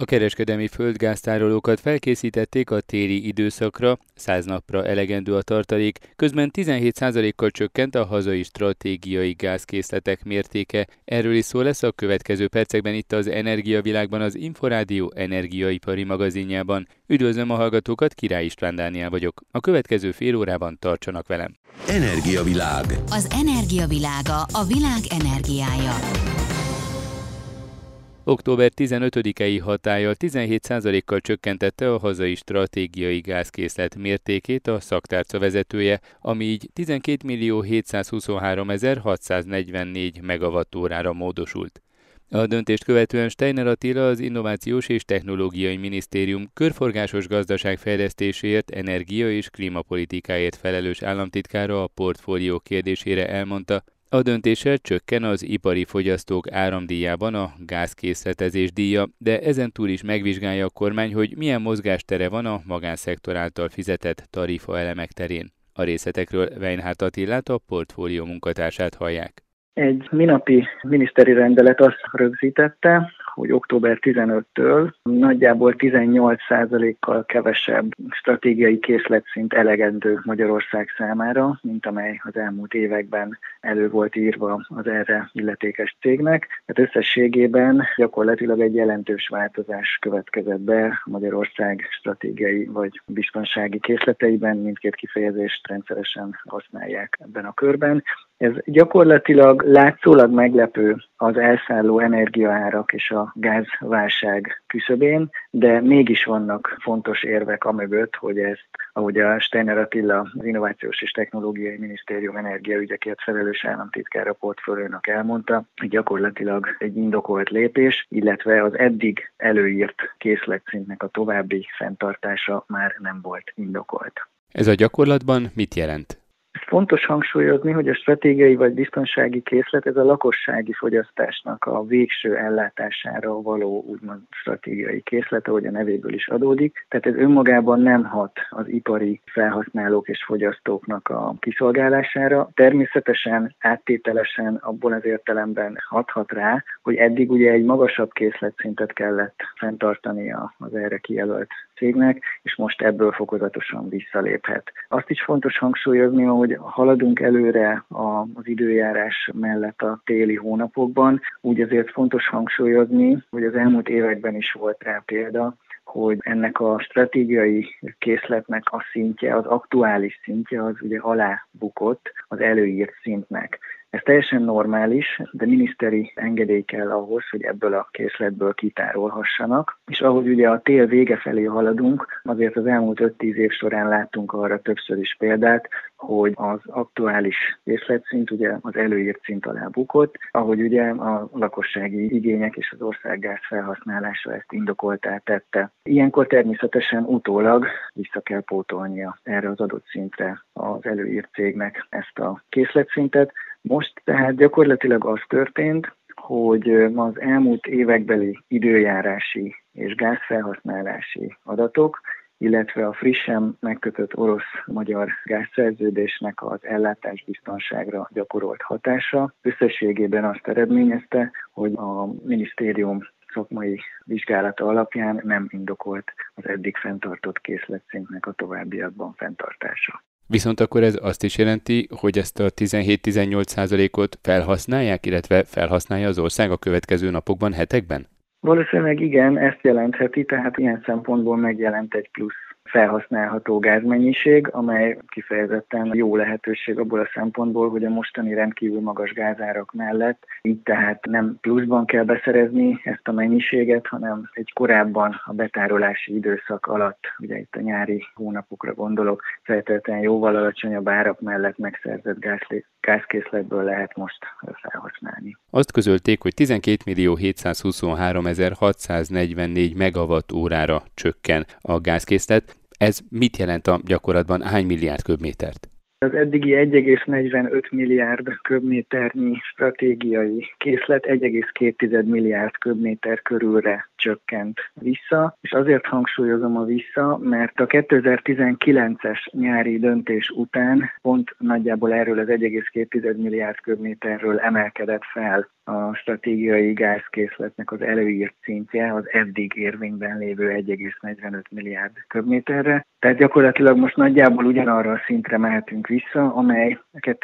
A kereskedelmi földgáztárolókat felkészítették a téli időszakra, 100 napra elegendő a tartalék, közben 17%-kal csökkent a hazai stratégiai gázkészletek mértéke. Erről is szó lesz a következő percekben itt az Energiavilágban, az Inforádió energiaipari magazinjában. Üdvözlöm a hallgatókat, Király István Dániel vagyok. A következő fél órában tartsanak velem. Energiavilág. Az energiavilága, a világ energiája. Október 15-i hatállyal 17%-kal csökkentette a hazai stratégiai gázkészlet mértékét a szaktárca vezetője, ami így 12.723.644 megawattórára módosult. A döntést követően Steiner Attila, az Innovációs és Technológiai Minisztérium körforgásos gazdaságfejlesztésért, energia- és klímapolitikáért felelős államtitkára a portfólió kérdésére elmondta, a döntéssel csökken az ipari fogyasztók áramdíjában a gázkészletezés díja, de ezen túl is megvizsgálja a kormány, hogy milyen mozgástere van a magánszektor által fizetett tarifaelemek terén. A részletekről Weinhardt Attilát, a portfólió munkatársát hallják. Egy minapi miniszteri rendelet azt rögzítette, hogy október 15-től nagyjából 18%-kal kevesebb stratégiai készletszint elegendő Magyarország számára, mint amely az elmúlt években elő volt írva az erre illetékes cégnek. Tehát összességében gyakorlatilag egy jelentős változás következett be Magyarország stratégiai vagy biztonsági készleteiben, mindkét kifejezést rendszeresen használják ebben a körben. Ez gyakorlatilag látszólag meglepő az elszálló energiaárak és a gázválság küszöbén, de mégis vannak fontos érvek amögött, hogy ezt, ahogy a Steiner Attila, az Innovációs és Technológiai Minisztérium energiaügyekért felelős államtitkára portfóliónak elmondta, hogy gyakorlatilag egy indokolt lépés, illetve az eddig előírt készletszintnek a további fenntartása már nem volt indokolt. Ez a gyakorlatban mit jelent? Fontos hangsúlyozni, hogy a stratégiai vagy biztonsági készlet ez a lakossági fogyasztásnak a végső ellátására való úgymond stratégiai készlet, ahogy a nevéből is adódik. Tehát ez önmagában nem hat az ipari felhasználók és fogyasztóknak a kiszolgálására. Természetesen áttételesen abból az értelemben hathat rá, hogy eddig ugye egy magasabb készletszintet kellett fenntartani az erre kijelölt cégnek, és most ebből fokozatosan visszaléphet. Azt is fontos hangsúlyozni, hogy haladunk előre az időjárás mellett a téli hónapokban, úgy azért fontos hangsúlyozni, hogy az elmúlt években is volt rá példa, hogy ennek a stratégiai készletnek a szintje, az aktuális szintje az ugye alábukott az előírt szintnek. Ez teljesen normális, de miniszteri engedély kell ahhoz, hogy ebből a készletből kitárolhassanak. És ahogy ugye a tél vége felé haladunk, azért az elmúlt 5-10 év során láttunk arra többször is példát, hogy az aktuális készletszint ugye az előírt szint alá bukott, ahogy ugye a lakossági igények és az országgáz felhasználása ezt indokoltá tette. Ilyenkor természetesen utólag vissza kell pótolnia erre az adott szintre az előírt cégnek ezt a készletszintet. Most tehát gyakorlatilag az történt, hogy az elmúlt évekbeli időjárási és gázfelhasználási adatok, illetve a frissen megkötött orosz-magyar gázszerződésnek az ellátásbiztonságra gyakorolt hatása összességében azt eredményezte, hogy a minisztérium szakmai vizsgálata alapján nem indokolt az eddig fenntartott készletszintnek a továbbiakban fenntartása. Viszont akkor ez azt is jelenti, hogy ezt a 17-18%-ot felhasználják, illetve felhasználja az ország a következő napokban, hetekben? Valószínűleg igen, ezt jelentheti, tehát ilyen szempontból megjelent egy plusz felhasználható gázmennyiség, amely kifejezetten jó lehetőség abból a szempontból, hogy a mostani rendkívül magas gázárak mellett így tehát nem pluszban kell beszerezni ezt a mennyiséget, hanem egy korábban a betárolási időszak alatt, ugye itt a nyári hónapokra gondolok, feltétlenül jóval alacsonyabb árak mellett megszerzett gázkészletből lehet most felhasználni. Azt közölték, hogy 12.723.644 megawattórára csökken a gázkészlet. Ez mit jelent a gyakorlatban? Hány milliárd köbmétert? Az eddigi 1,45 milliárd köbméternyi stratégiai készlet 1,2 milliárd köbméter körülre csökkent vissza, és azért hangsúlyozom a vissza, mert a 2019-es nyári döntés után pont nagyjából erről az 1,2 milliárd köbméterről emelkedett fel a stratégiai gázkészletnek az előírt szintje az eddig érvényben lévő 1,45 milliárd köbméterre. Tehát gyakorlatilag most nagyjából ugyanarra a szintre mehetünk vissza, amely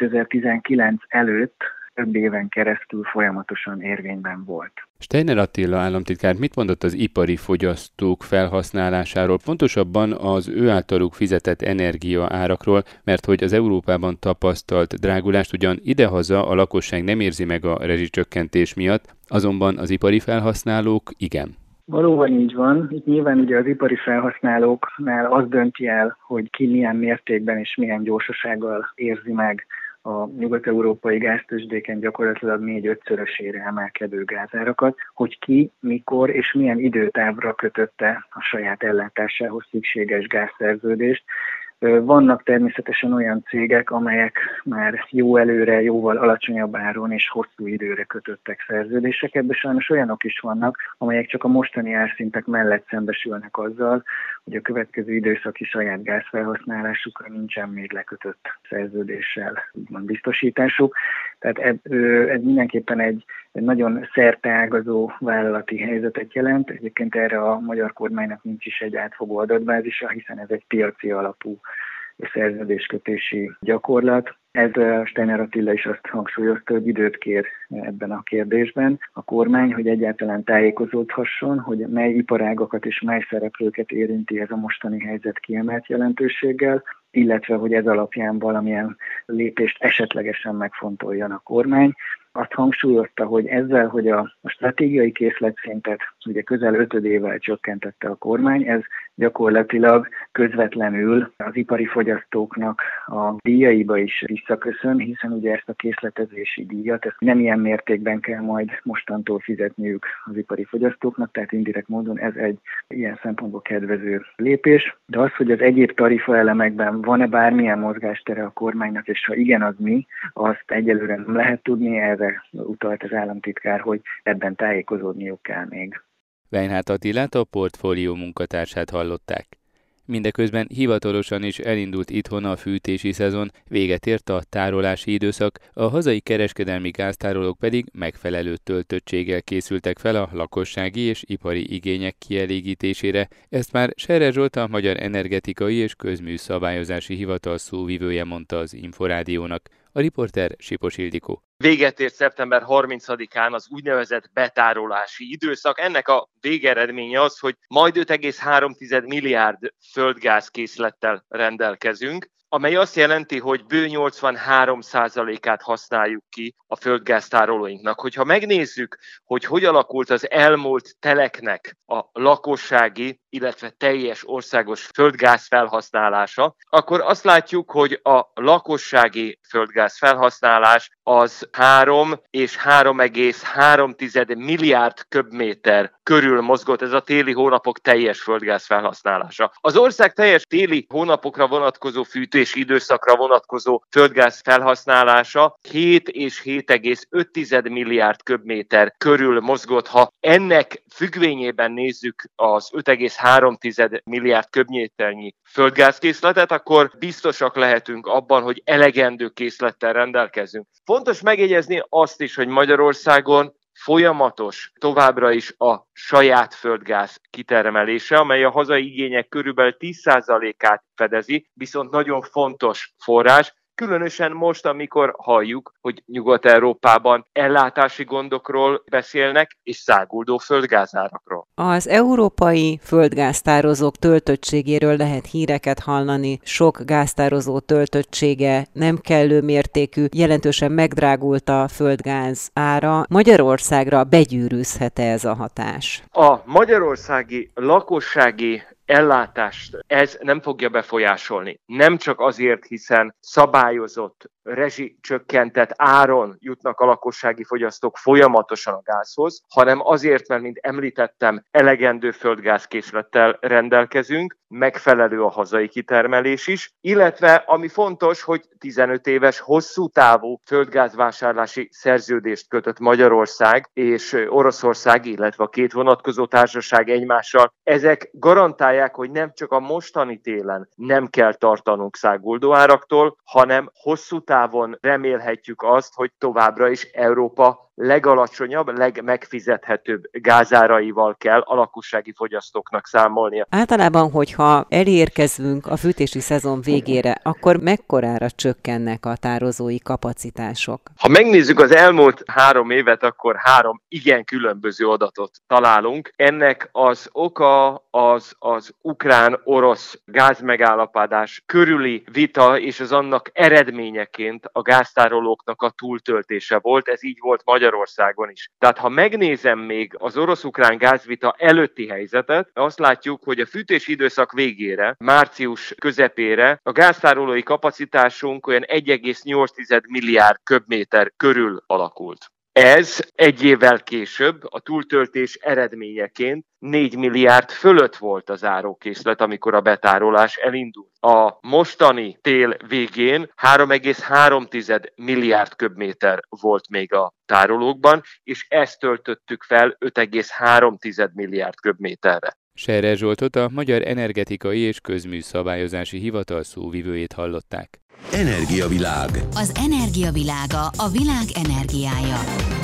2019 előtt több éven keresztül folyamatosan érvényben volt. Steiner Attila államtitkár mit mondott az ipari fogyasztók felhasználásáról, pontosabban az ő általuk fizetett energiaárakról, mert hogy az Európában tapasztalt drágulást ugyan idehaza a lakosság nem érzi meg a rezsicsökkentés miatt, azonban az ipari felhasználók igen. Valóban így van. Itt nyilván ugye az ipari felhasználóknál az dönti el, hogy ki milyen mértékben és milyen gyorsasággal érzi meg a nyugat-európai gáztőzsdéken gyakorlatilag 4-5-szörösére emelkedő gázárakat, hogy ki, mikor és milyen időtávra kötötte a saját ellátásához szükséges gázszerződést. Vannak természetesen olyan cégek, amelyek már jó előre, jóval alacsonyabb áron és hosszú időre kötöttek szerződéseket, de sajnos olyanok is vannak, amelyek csak a mostani árszintek mellett szembesülnek azzal, hogy a következő időszaki saját gázfelhasználásukra nincsen még lekötött szerződéssel úgymond biztosításuk. Tehát ez mindenképpen egy nagyon szerteágazó vállalati helyzetet jelent. Egyébként erre a magyar kormánynak nincs is egy átfogó adatbázisa, hiszen ez egy piaci alapú szerződéskötési gyakorlat. Ez Steiner Attila is azt hangsúlyozta, hogy időt kér ebben a kérdésben a kormány, hogy egyáltalán tájékozódhasson, hogy mely iparágakat és mely szereplőket érinti ez a mostani helyzet kiemelt jelentőséggel, illetve hogy ez alapján valamilyen lépést esetlegesen megfontoljon a kormány. Azt hangsúlyozta, hogy ezzel, hogy a stratégiai készletszintet ugye közel 5-ével csökkentette a kormány, ez gyakorlatilag közvetlenül az ipari fogyasztóknak a díjaiba is visszaköszön, hiszen ugye ezt a készletezési díjat ezt nem ilyen mértékben kell majd mostantól fizetniük az ipari fogyasztóknak, tehát indirekt módon ez egy ilyen szempontból kedvező lépés. De az, hogy az egyéb tarifaelemekben van-e bármilyen mozgástere a kormánynak, és ha igen, az mi, azt egyelőre nem lehet tudni, erre utalt az államtitkár, hogy ebben tájékozódniuk kell még. Weinhardt Attilát, a portfólió munkatársát hallották. Mindeközben hivatalosan is elindult itthon a fűtési szezon, véget ért a tárolási időszak, a hazai kereskedelmi gáztárolók pedig megfelelő töltöttséggel készültek fel a lakossági és ipari igények kielégítésére. Ezt már Scherer Zsolt, a Magyar Energetikai és Közműszabályozási Hivatal szóvivője mondta az Inforádiónak. A riporter Sipos Ildikó. Véget ért szeptember 30-án az úgynevezett betárolási időszak. Ennek a végeredménye az, hogy majd 5,3 milliárd földgázkészlettel rendelkezünk, amely azt jelenti, hogy bő 83%-át használjuk ki a földgáztárolóinknak. Hogyha megnézzük, hogy alakult az elmúlt teleknek a lakossági, illetve teljes országos földgáz felhasználása, akkor azt látjuk, hogy a lakossági földgáz felhasználás az 3 és 3,3 milliárd köbméter körül mozgott, ez a téli hónapok teljes földgáz felhasználása. Az ország teljes téli hónapokra vonatkozó fűtési időszakra vonatkozó földgáz felhasználása 7 és 7,5 milliárd köbméter körül mozgott. Ha ennek függvényében nézzük az 5,3 milliárd köbméternyi földgázkészletet, akkor biztosak lehetünk abban, hogy elegendő készlettel rendelkezünk. Fontos megjegyezni azt is, hogy Magyarországon folyamatos továbbra is a saját földgáz kitermelése, amely a hazai igények körülbelül 10%-át fedezi, viszont nagyon fontos forrás, különösen most, amikor halljuk, hogy Nyugat-Európában ellátási gondokról beszélnek, és száguldó földgázárakról. Az európai földgáztározók töltöttségéről lehet híreket hallani, sok gáztározó töltöttsége nem kellő mértékű, jelentősen megdrágult a földgáz ára. Magyarországra begyűrűzhet-e ez a hatás? A magyarországi lakossági ellátást ez nem fogja befolyásolni. Nem csak azért, hiszen szabályozott, rezsicsökkentett áron jutnak a lakossági fogyasztók folyamatosan a gázhoz, hanem azért, mert, mint említettem, elegendő földgázkészlettel rendelkezünk, megfelelő a hazai kitermelés is, illetve ami fontos, hogy 15 éves hosszú távú földgázvásárlási szerződést kötött Magyarország és Oroszország, illetve a két vonatkozó társaság egymással. Ezek garantálják, hogy nem csak a mostani télen nem kell tartanunk száguldó áraktól, hanem hosszú távon remélhetjük azt, hogy továbbra is Európa legalacsonyabb, legmegfizethetőbb gázáraival kell a lakossági fogyasztóknak számolnia. Általában, hogyha elérkezünk a fűtési szezon végére, akkor mekkorára csökkennek a tározói kapacitások? Ha megnézzük az elmúlt 3 évet, akkor 3 igen különböző adatot találunk. Ennek az oka az ukrán-orosz gázmegállapodás körüli vita és az annak eredményeként a gáztárolóknak a túltöltése volt. Ez így volt Magyarországon is. Tehát ha megnézem még az orosz-ukrán gázvita előtti helyzetet, azt látjuk, hogy a fűtési időszak végére, március közepére a gáztárolói kapacitásunk olyan 1,8 milliárd köbméter körül alakult. Ez egy évvel később a túltöltés eredményeként 4 milliárd fölött volt a zárókészlet, amikor a betárolás elindult. A mostani tél végén 3,3 milliárd köbméter volt még a tárolókban, és ezt töltöttük fel 5,3 milliárd köbméterre. Scherer Zsoltot, a Magyar Energetikai és Közműszabályozási Hivatal szóvivőjét hallották. Energiavilág. Az energiavilága, a világ energiája.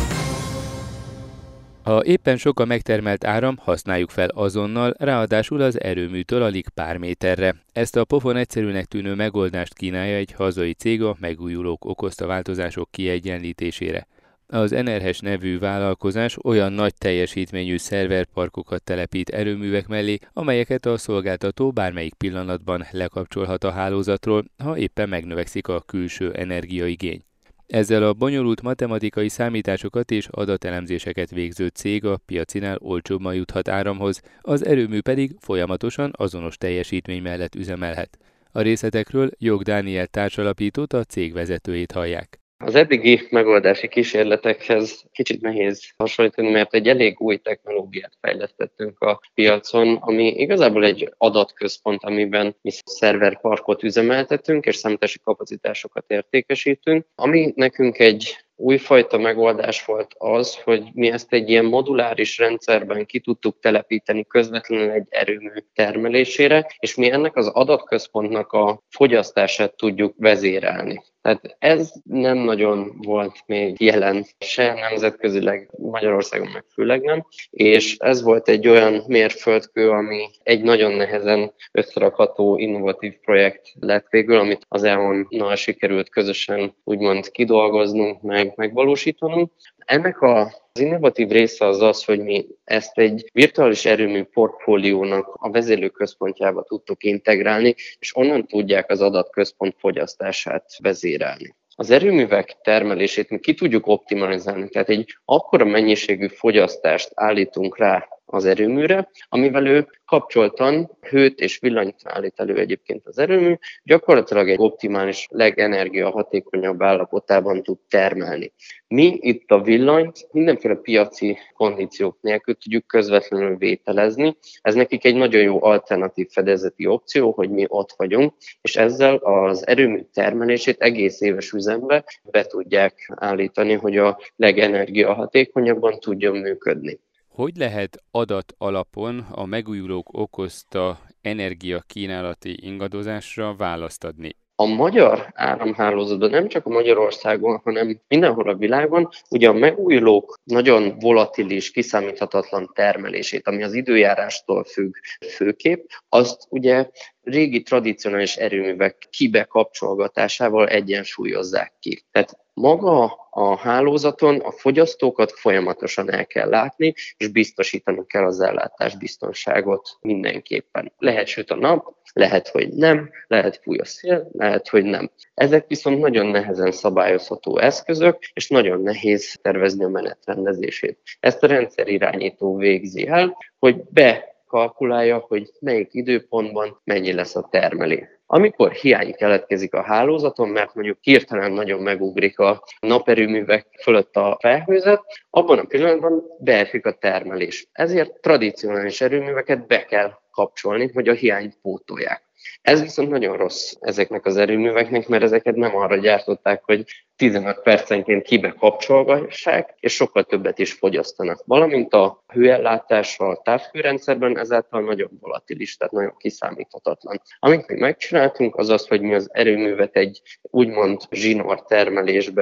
Ha éppen sok a megtermelt áram, használjuk fel azonnal, ráadásul az erőműtől alig pár méterre. Ezt a pofon egyszerűnek tűnő megoldást kínálja egy hazai cég a megújulók okozta változások kiegyenlítésére. Az Enerhes nevű vállalkozás olyan nagy teljesítményű szerverparkokat telepít erőművek mellé, amelyeket a szolgáltató bármelyik pillanatban lekapcsolhat a hálózatról, ha éppen megnövekszik a külső energiaigény. Ezzel a bonyolult matematikai számításokat és adatelemzéseket végző cég a piacinál olcsóbban juthat áramhoz, az erőmű pedig folyamatosan azonos teljesítmény mellett üzemelhet. A részletekről Jog Dániel társalapítót, a cég vezetőjét hallják. Az eddigi megoldási kísérletekhez kicsit nehéz hasonlítani, mert egy elég új technológiát fejlesztettünk a piacon, ami igazából egy adatközpont, amiben mi szerverparkot üzemeltetünk, és számítási kapacitásokat értékesítünk. Ami nekünk egy újfajta megoldás volt az, hogy mi ezt egy ilyen moduláris rendszerben ki tudtuk telepíteni közvetlenül egy erőmű termelésére, és mi ennek az adatközpontnak a fogyasztását tudjuk vezérelni. Tehát ez nem nagyon volt még jelen, se nemzetközileg, Magyarországon meg főleg nem, és ez volt egy olyan mérföldkő, ami egy nagyon nehezen összerakható innovatív projekt lett végül, amit az EON-nal sikerült közösen úgymond kidolgoznunk, megvalósítanunk. Ennek az innovatív része az, hogy mi ezt egy virtuális erőmű portfóliónak a vezérlőközpontjába tudtuk integrálni, és onnan tudják az adatközpont fogyasztását vezérelni. Az erőművek termelését mi ki tudjuk optimalizálni, tehát egy akkora mennyiségű fogyasztást állítunk rá az erőműre, amivel ő kapcsoltan hőt és villanyt állít elő egyébként az erőmű, gyakorlatilag egy optimális, legenergiahatékonyabb állapotában tud termelni. Mi itt a villanyt mindenféle piaci kondíciók nélkül tudjuk közvetlenül vételezni. Ez nekik egy nagyon jó alternatív fedezeti opció, hogy mi ott vagyunk, és ezzel az erőmű termelését egész éves üzembe be tudják állítani, hogy a legenergiahatékonyabban tudjon működni. Hogy lehet adat alapon a megújulók okozta energiakínálati ingadozásra választ adni? A magyar áramhálózatban nem csak a Magyarországon, hanem mindenhol a világon, ugye a megújulók nagyon volatilis, kiszámíthatatlan termelését, ami az időjárástól függ főképp, azt ugye régi tradicionális erőművek kibekapcsolgatásával egyensúlyozzák ki. Tehát maga a hálózaton a fogyasztókat folyamatosan el kell látni, és biztosítani kell az ellátásbiztonságot mindenképpen. Lehet süt a nap, lehet, hogy nem, lehet fúj a szél, lehet, hogy nem. Ezek viszont nagyon nehezen szabályozható eszközök, és nagyon nehéz tervezni a menetrendezését. Ezt a rendszerirányító végzi el, hogy bekalkulálja, hogy melyik időpontban mennyi lesz a termelés. Amikor hiány keletkezik a hálózaton, mert mondjuk hirtelen nagyon megugrik a naperőművek fölött a felhőzet, abban a pillanatban beesik a termelés. Ezért tradicionális erőműveket be kell kapcsolni, hogy a hiányt pótolják. Ez viszont nagyon rossz ezeknek az erőműveknek, mert ezeket nem arra gyártották, hogy 15 percenként kibekapcsolgassák, és sokkal többet is fogyasztanak. Valamint a hőellátás a távhőrendszerben ezáltal nagyon volatilis, tehát nagyon kiszámíthatatlan. Amit mi megcsináltunk, az az, hogy mi az erőművet egy úgymond zsinór termelésbe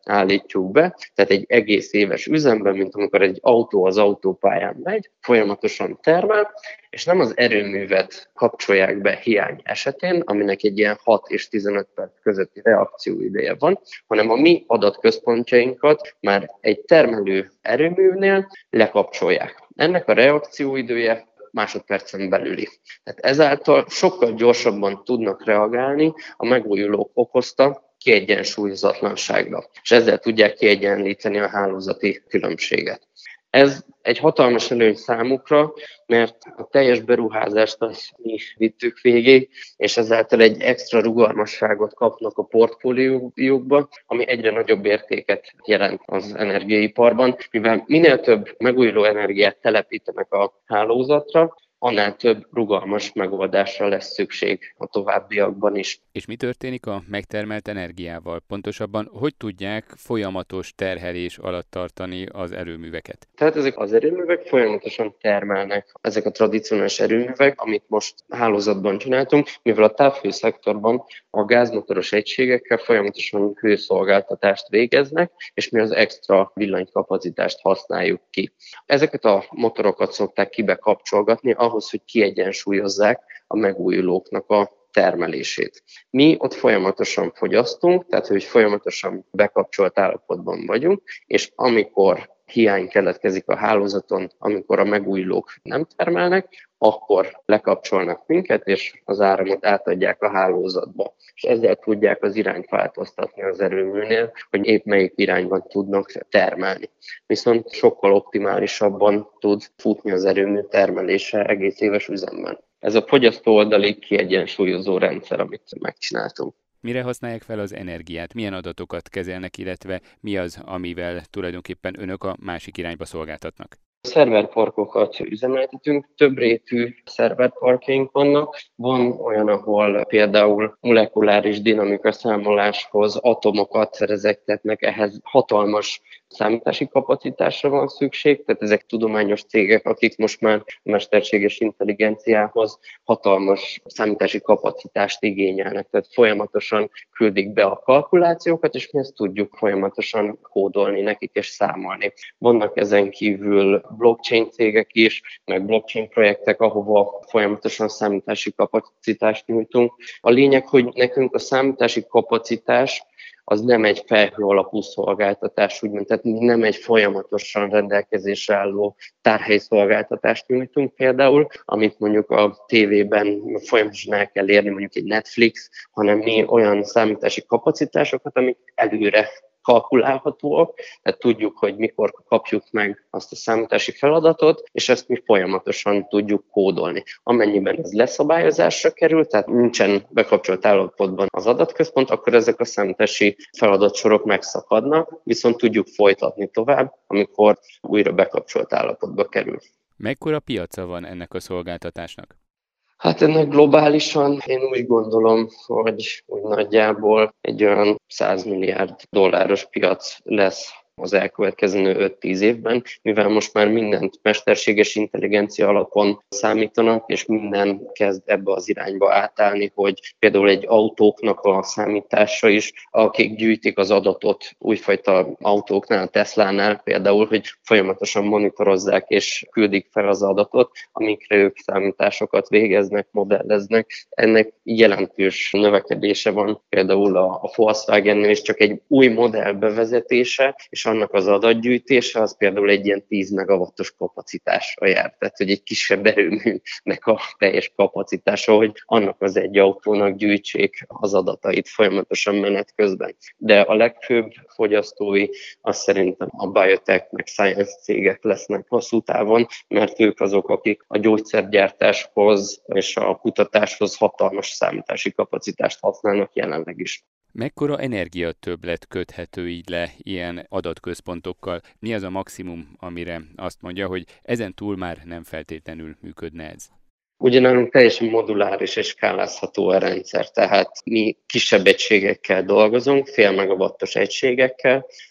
állítjuk be, tehát egy egész éves üzemben, mint amikor egy autó az autópályán megy, folyamatosan termel, és nem az erőművet kapcsolják be hiány esetén, aminek egy ilyen 6 és 15 perc közötti reakcióideje van, hanem a mi adatközpontjainkat már egy termelő erőműnél lekapcsolják. Ennek a reakcióidője másodpercen belüli. Tehát ezáltal sokkal gyorsabban tudnak reagálni a megújulók okozta kiegyensúlyozatlanságra, és ezzel tudják kiegyenlíteni a hálózati különbséget. Ez egy hatalmas előny számukra, mert a teljes beruházást azt mi is vittük végig, és ezáltal egy extra rugalmasságot kapnak a portfóliójukba, ami egyre nagyobb értéket jelent az energiaiparban, mivel minél több megújuló energiát telepítenek a hálózatra, annál több rugalmas megoldásra lesz szükség a továbbiakban is. És mi történik a megtermelt energiával? Pontosabban, hogy tudják folyamatos terhelés alatt tartani az erőműveket? Tehát ezek az erőművek folyamatosan termelnek. Ezek a tradicionális erőművek, amit most hálózatban csináltunk, mivel a távhőszektorban a gázmotoros egységekkel folyamatosan hőszolgáltatást végeznek, és mi az extra villanykapacitást használjuk ki. Ezeket a motorokat szokták kibekapcsolgatni, ahhoz, hogy kiegyensúlyozzák a megújulóknak a termelését. Mi ott folyamatosan fogyasztunk, tehát hogy folyamatosan bekapcsolt állapotban vagyunk, és amikor hiány keletkezik a hálózaton, amikor a megújulók nem termelnek, akkor lekapcsolnak minket, és az áramot átadják a hálózatba. És ezzel tudják az irányt változtatni az erőműnél, hogy épp melyik irányban tudnak termelni. Viszont sokkal optimálisabban tud futni az erőmű termelése egész éves üzemben. Ez a fogyasztó oldali kiegyensúlyozó rendszer, amit megcsináltunk. Mire használják fel az energiát? Milyen adatokat kezelnek, illetve mi az, amivel tulajdonképpen önök a másik irányba szolgáltatnak? Szerverparkokat üzemeltetünk, több rétű szerverparkjaink vannak. Van olyan, ahol például molekuláris dinamika számoláshoz atomokat szerezektetnek, ehhez hatalmas számítási kapacitásra van szükség, tehát ezek tudományos cégek, akik most már mesterséges intelligenciához hatalmas számítási kapacitást igényelnek, tehát folyamatosan küldik be a kalkulációkat, és mi ezt tudjuk folyamatosan kódolni nekik és számolni. Vannak ezen kívül blockchain cégek is, meg blockchain projektek, ahova folyamatosan számítási kapacitást nyújtunk. A lényeg, hogy nekünk a számítási kapacitás az nem egy felhő alapú szolgáltatás, úgymond, tehát nem egy folyamatosan rendelkezésre álló tárhelyszolgáltatást nyújtunk például, amit mondjuk a tévében folyamatosan el kell érni, mondjuk egy Netflix, hanem mi olyan számítási kapacitásokat, amik előre kalkulálhatóak, tehát tudjuk, hogy mikor kapjuk meg azt a számítási feladatot, és ezt mi folyamatosan tudjuk kódolni. Amennyiben ez leszabályozásra kerül, tehát nincsen bekapcsolt állapotban az adatközpont, akkor ezek a számítási feladatsorok megszakadnak, viszont tudjuk folytatni tovább, amikor újra bekapcsolt állapotba kerül. Mekkora piaca van ennek a szolgáltatásnak? Hát ennek globálisan én úgy gondolom, hogy úgy nagyjából egy olyan 100 milliárd dolláros piac lesz az elkövetkező 5-10 évben, mivel most már mindent mesterséges intelligencia alapon számítanak, és minden kezd ebbe az irányba átállni, hogy például egy autóknak a számítása is, akik gyűjtik az adatot újfajta autóknál, Teslánál például, hogy folyamatosan monitorozzák és küldik fel az adatot, amikre ők számításokat végeznek, modelleznek. Ennek jelentős növekedése van például a Volkswagennél is, csak egy új modell bevezetése, és annak az adatgyűjtése az például egy ilyen 10 megawattos kapacitásra jár. Tehát, hogy egy kisebb erőműnek a teljes kapacitása, hogy annak az egy autónak gyűjtsék az adatait folyamatosan menet közben. De a legfőbb fogyasztói azt szerintem a biotech meg science cégek lesznek hosszú távon, mert ők azok, akik a gyógyszergyártáshoz és a kutatáshoz hatalmas számítási kapacitást használnak jelenleg is. Mekkora energiatöbblet köthető így le ilyen adatközpontokkal? Mi az a maximum, amire azt mondja, hogy ezen túl már nem feltétlenül működne ez? Ugyanálunk teljesen moduláris és skálázható a rendszer, tehát mi kisebb egységekkel dolgozunk, fél megawattos egységekkel,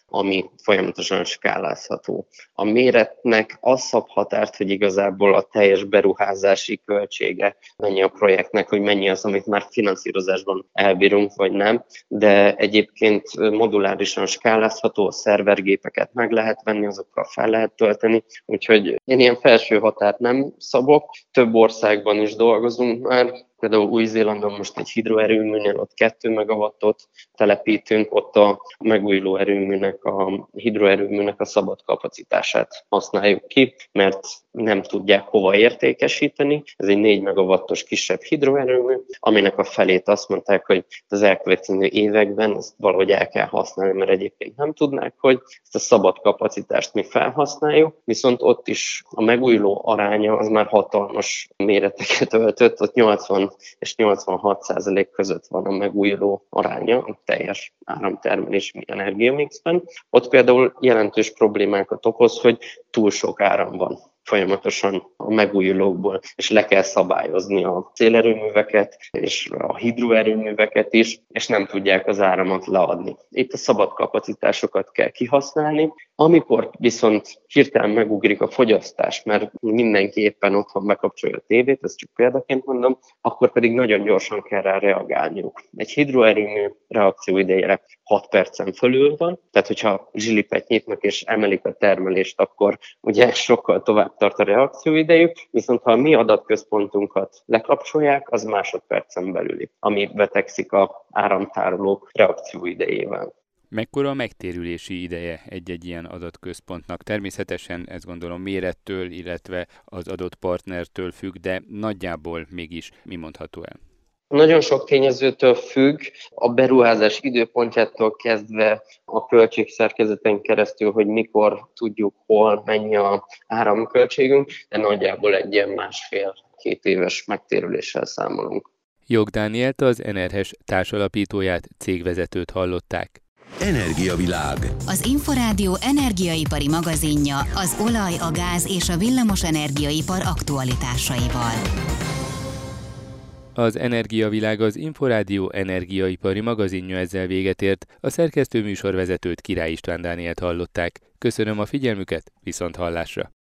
ami folyamatosan skálázható. A méretnek az szab határt, hogy igazából a teljes beruházási költsége mennyi a projektnek, hogy mennyi az, amit már finanszírozásban elbírunk, vagy nem, de egyébként modulárisan skálázható, a szervergépeket meg lehet venni, azokkal fel lehet tölteni, úgyhogy én ilyen felső határt nem szabok. Több országban is dolgozunk már, például Új-Zélandon most egy hidroerőműnél ott 2 megawattot telepítünk, ott a megújuló erőműnek, a hidroerőműnek a szabad kapacitását használjuk ki, mert nem tudják hova értékesíteni. Ez egy 4 megawattos kisebb hidroerőmű, aminek a felét azt mondták, hogy az elkövetkező években ezt valahogy el kell használni, mert egyébként nem tudnák, hogy ezt a szabad kapacitást mi felhasználjuk, viszont ott is a megújuló aránya az már hatalmas méreteket öltött, ott 80 és 86% között van a megújuló aránya a teljes áramtermelési energiamixben. Ott például jelentős problémákat okoz, hogy túl sok áram van folyamatosan a megújulókból, és le kell szabályozni a szélerőműveket és a hidroerőműveket is, és nem tudják az áramot leadni. Itt a szabad kapacitásokat kell kihasználni, amikor viszont hirtelen megugrik a fogyasztás, mert mindenki éppen otthon bekapcsolja a tévét, ezt csak példaként mondom, akkor pedig nagyon gyorsan kell rá reagálniuk. Egy hidroerőmű reakcióidejére 6 percen fölül van, tehát hogyha zsilipet nyitnak és emelik a termelést, akkor ugye sokkal tovább tart a reakcióidejük, viszont ha a mi adatközpontunkat lekapcsolják, az másodpercen belüli, ami betegszik az áramtárolók reakcióidejével. Mekkora a megtérülési ideje egy-egy ilyen adatközpontnak? Természetesen ezt gondolom mérettől, illetve az adott partnertől függ, de nagyjából mégis mi mondható el? Nagyon sok tényezőtől függ, a beruházás időpontjától kezdve a költségszerkezeten keresztül, hogy mikor tudjuk, hol, mennyi az áramköltségünk, de nagyjából egy ilyen 1,5-2 éves megtérüléssel számolunk. Jog Dánielt, az Enerhes társalapítóját, cégvezetőt hallották. Energiavilág. Az Inforádió energiaipari magazinja az olaj, a gáz és a villamos energiaipar aktualitásaival. Az Energiavilág, az Inforádió energiaipari magazinja ezzel véget ért, a szerkesztő műsorvezetőt, Király István Dánielt hallották. Köszönöm a figyelmüket, viszont hallásra!